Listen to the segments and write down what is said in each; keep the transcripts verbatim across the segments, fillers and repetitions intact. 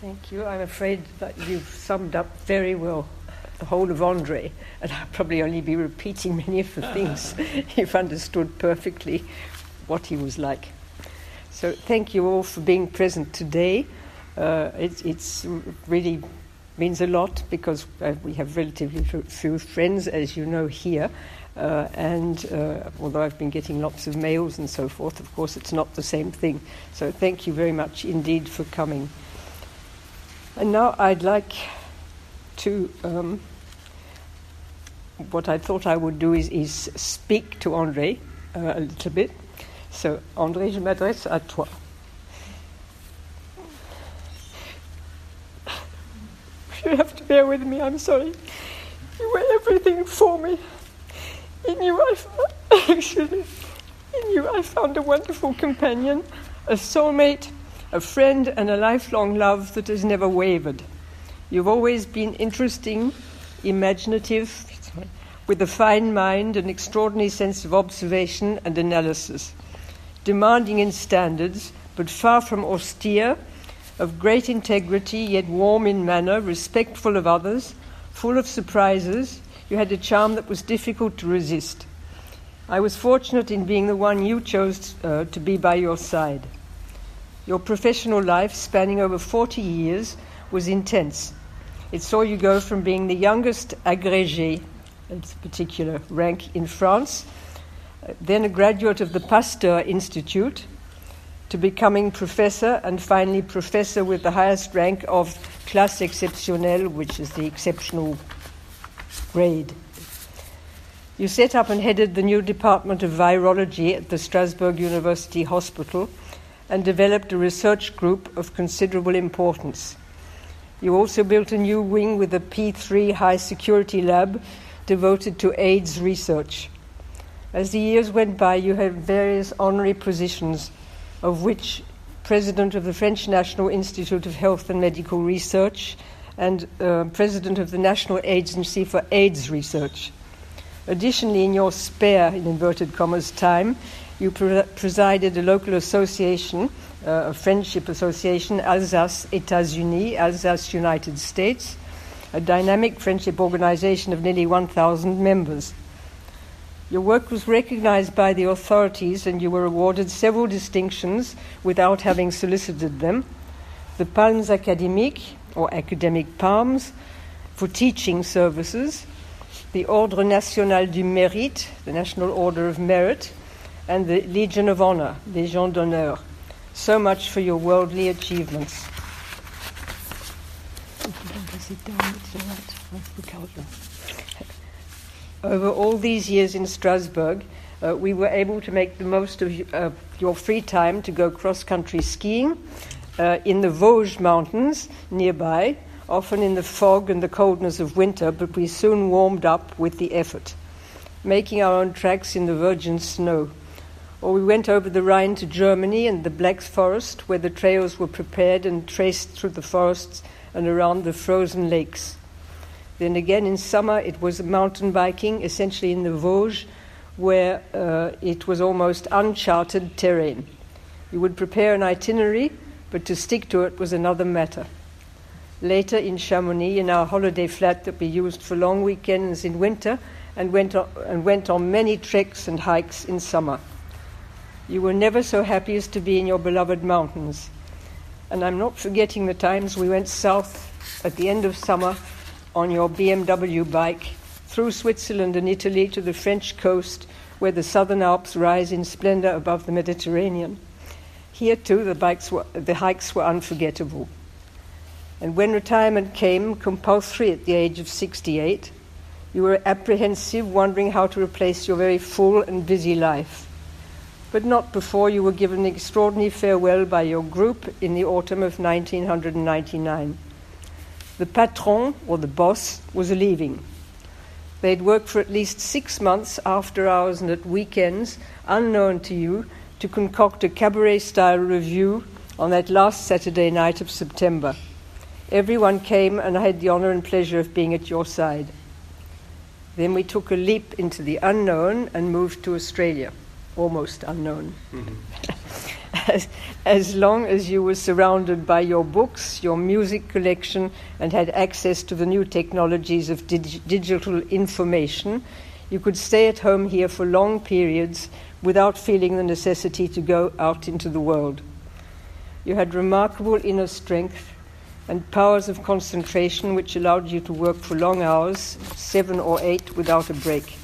Thank you. I'm afraid that you've summed up very well the whole of André, and I'll probably only be repeating many of the things. You've understood perfectly what he was like. So thank you all for being present today. Uh, it it's really means a lot because uh, we have relatively few friends, as you know, here. Uh, and uh, although I've been getting lots of mails and so forth, of course it's not the same thing. So thank you very much indeed for coming. And now I'd like to, um, what I thought I would do is, is speak to André uh, a little bit. So, André, je m'adresse à toi. You have to bear with me, I'm sorry. You were everything for me. In you I found, excuse me, in you I found a wonderful companion, a soulmate, a friend and a lifelong love that has never wavered. You've always been interesting, imaginative, with a fine mind, an extraordinary sense of observation and analysis, demanding in standards, but far from austere, of great integrity, yet warm in manner, respectful of others, full of surprises. You had a charm that was difficult to resist. I was fortunate in being the one you chose uh, to be by your side. Your professional life, spanning over forty years, was intense. It saw you go from being the youngest agrégé, a particular rank in France, then a graduate of the Pasteur Institute, to becoming professor, and finally professor with the highest rank of classe exceptionnelle, which is the exceptional grade. You set up and headed the new department of virology at the Strasbourg University Hospital and developed a research group of considerable importance. You also built a new wing with a P three high-security lab devoted to AIDS research. As the years went by, you had various honorary positions, of which President of the French National Institute of Health and Medical Research and uh, President of the National Agency for AIDS Research. Additionally, in your spare, in inverted commas, time, you pre- presided a local association, uh, a friendship association, Alsace États-Unis, Alsace United States, a dynamic friendship organization of nearly one thousand members. Your work was recognized by the authorities and you were awarded several distinctions without having solicited them. The Palmes Académiques, or Academic Palms, for teaching services, the Ordre National du Mérite, the National Order of Merit, and the Legion of Honor, Légion d'Honneur. So much for your worldly achievements. Over all these years in Strasbourg, uh, we were able to make the most of uh, your free time to go cross-country skiing uh, in the Vosges mountains nearby, often in the fog and the coldness of winter, but we soon warmed up with the effort, making our own tracks in the virgin snow. Or we went over the Rhine to Germany and the Black Forest, where the trails were prepared and traced through the forests and around the frozen lakes. Then again in summer it was mountain biking, essentially in the Vosges, where uh, it was almost uncharted terrain. You would prepare an itinerary, but to stick to it was another matter. Later in Chamonix, in our holiday flat that we used for long weekends in winter, and went on, and went on many treks and hikes in summer. You were never so happy as to be in your beloved mountains. And I'm not forgetting the times we went south at the end of summer on your B M W bike through Switzerland and Italy to the French coast, where the southern Alps rise in splendor above the Mediterranean. Here too the, bikes were, the hikes were unforgettable. And when retirement came, compulsory at the age of sixty-eight, you were apprehensive, wondering how to replace your very full and busy life. But not before you were given an extraordinary farewell by your group in the autumn of nineteen ninety-nine. The patron, or the boss, was leaving. They'd worked for at least six months after hours and at weekends, unknown to you, to concoct a cabaret-style review on that last Saturday night of September. Everyone came, and I had the honor and pleasure of being at your side. Then we took a leap into the unknown and moved to Australia, almost unknown. Mm-hmm. as, as long as you were surrounded by your books, your music collection, and had access to the new technologies of dig- digital information, you could stay at home here for long periods without feeling the necessity to go out into the world. You had remarkable inner strength and powers of concentration which allowed you to work for long hours, seven or eight, without a break.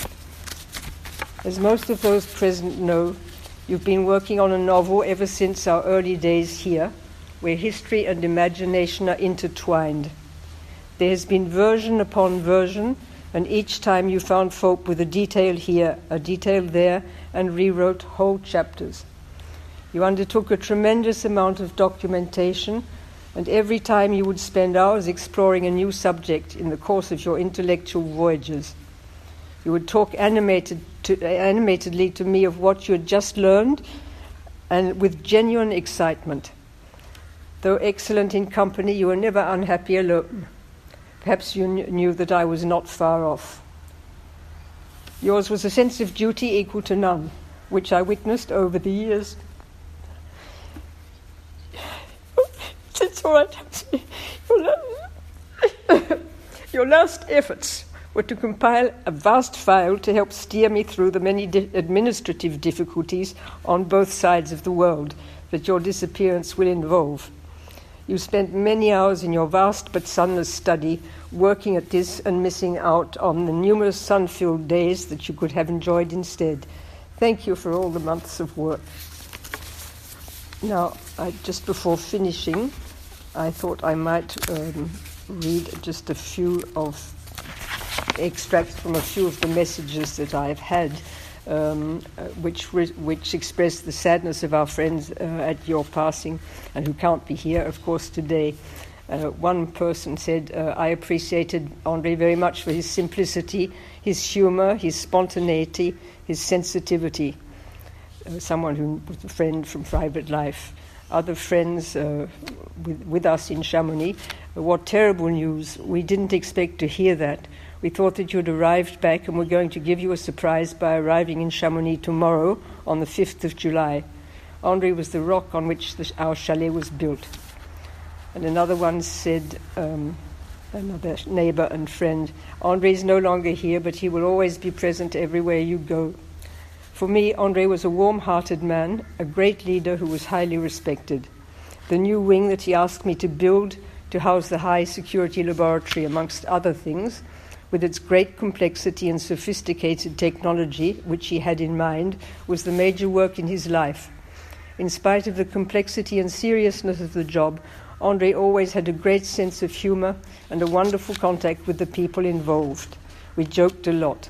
As most of those present know, you've been working on a novel ever since our early days here, where history and imagination are intertwined. There has been version upon version, and each time you found fault with a detail here, a detail there, and rewrote whole chapters. You undertook a tremendous amount of documentation, and every time you would spend hours exploring a new subject in the course of your intellectual voyages. You would talk animated to, animatedly to me of what you had just learned, and with genuine excitement. Though excellent in company, you were never unhappy alone. Perhaps you kn- knew that I was not far off. Yours was a sense of duty equal to none, which I witnessed over the years. It's all right. Your, la- Your last efforts were to compile a vast file to help steer me through the many di- administrative difficulties on both sides of the world that your disappearance will involve. You spent many hours in your vast but sunless study working at this and missing out on the numerous sun-filled days that you could have enjoyed instead. Thank you for all the months of work. Now, I, just before finishing, I thought I might um, read just a few of extracts from a few of the messages that I've had, um, uh, which re- which express the sadness of our friends uh, at your passing, and who can't be here, of course, today. Uh, one person said, uh, I appreciated André very much for his simplicity, his humor, his spontaneity, his sensitivity. Uh, someone who was a friend from private life. Other friends uh, with, with us in Chamonix, uh, what terrible news. We didn't expect to hear that. We thought that you'd arrived back and were going to give you a surprise by arriving in Chamonix tomorrow on the fifth of July. André was the rock on which the, our chalet was built. And another one said, um, another neighbor and friend, André is no longer here, but he will always be present everywhere you go. For me, André was a warm-hearted man, a great leader who was highly respected. The new wing that he asked me to build to house the high-security laboratory, amongst other things, with its great complexity and sophisticated technology, which he had in mind, was the major work in his life. In spite of the complexity and seriousness of the job, André always had a great sense of humor and a wonderful contact with the people involved. We joked a lot.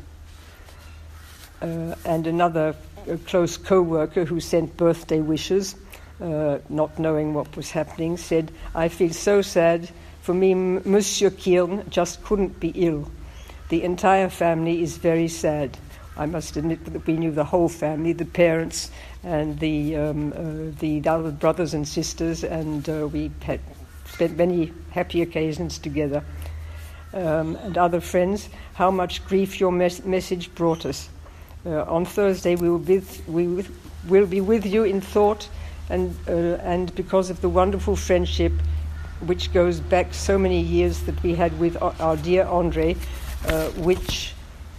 Uh, and another uh, close co-worker who sent birthday wishes, uh, not knowing what was happening, said, I feel so sad. For me, M- Monsieur Kirn just couldn't be ill. The entire family is very sad. I must admit that we knew the whole family, the parents and the um, uh, the other brothers and sisters, and uh, we had spent many happy occasions together. Um, and other friends, how much grief your mes- message brought us. Uh, on Thursday we will be we with, will be with you in thought, and uh, and because of the wonderful friendship which goes back so many years that we had with our, our dear André, uh, which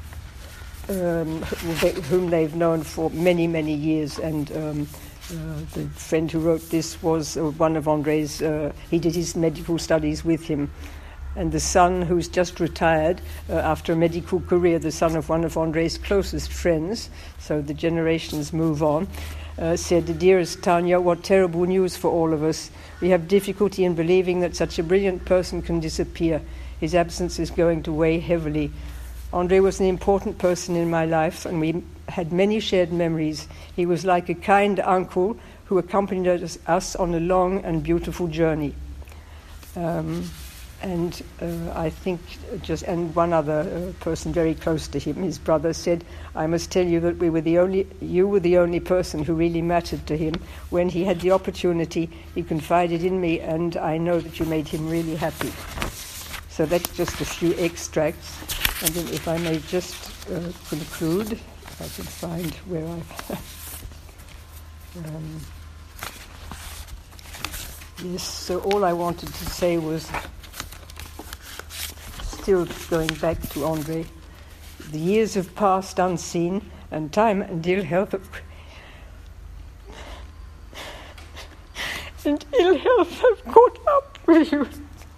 um, whom they've known for many many years, and um, uh, the friend who wrote this was uh, one of André's. Uh, he did his medical studies with him. And the son, who's just retired uh, after a medical career, the son of one of André's closest friends, so the generations move on, uh, said, Dearest Tanya, what terrible news for all of us. We have difficulty in believing that such a brilliant person can disappear. His absence is going to weigh heavily. André was an important person in my life, and we had many shared memories. He was like a kind uncle who accompanied us, us on a long and beautiful journey. Um, And uh, I think just, and one other uh, person very close to him, his brother, said, I must tell you that we were the only, you were the only person who really mattered to him. When he had the opportunity, he confided in me, and I know that you made him really happy. So that's just a few extracts. And then if I may just uh, conclude, if I can find where I've... um, Yes, so all I wanted to say was, still going back to Andre, the years have passed unseen, and time and ill health have, and ill health have caught up with you.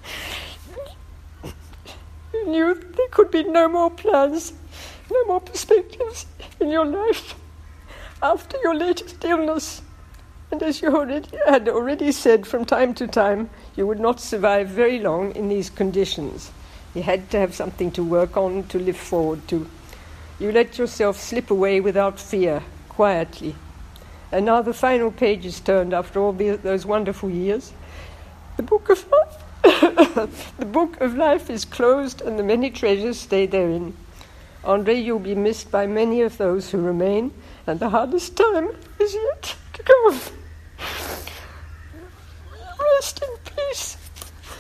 You knew there could be no more plans, no more perspectives in your life after your latest illness. And as you already had already said, from time to time, you would not survive very long in these conditions. You had to have something to work on, to live forward to. You let yourself slip away without fear, quietly. And now the final page is turned after all the, those wonderful years. The book of life, the book of life is closed, and the many treasures stay therein. Andre, you'll be missed by many of those who remain, and the hardest time is yet to come. Rest in peace.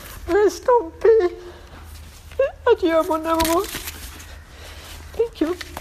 Rest en paix. Adieu, mon amour. Thank you.